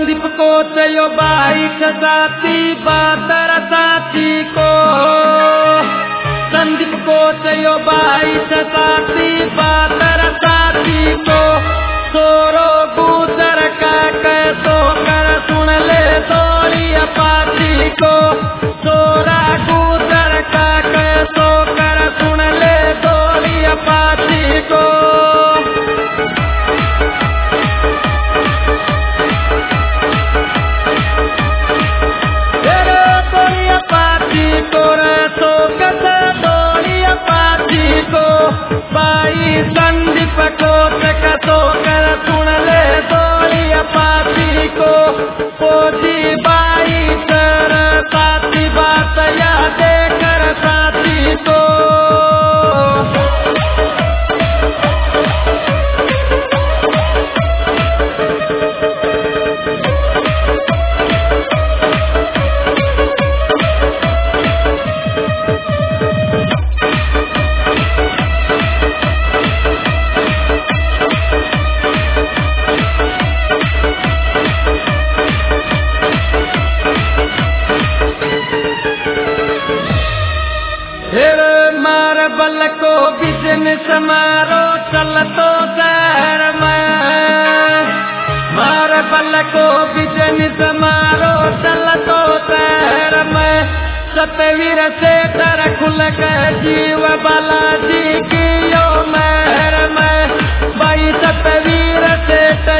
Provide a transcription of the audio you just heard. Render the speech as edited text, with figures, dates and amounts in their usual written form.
संदीप को चयो बाईठ साथी बातर साथी को, संदीप को चयो बाईठ साथी बातर साथी को, सोरो गुजर का कैसो कर सुन ले सोरी अपाची को, सोरा गुजर का कैसो कर सुन ले सोरी अपाची को। संदीप को कसो कर सुन ले सोरी अपाची को, पोजी बाई कर साथी बात या देकर साथी को। बल को बिजनेस मारो चलतो शहर में, मार बल को बिजनेस मारो चलतो शहर में, सतवीर से तर खुल के जीव बालाजी की यो महर में, भाई सतवीर से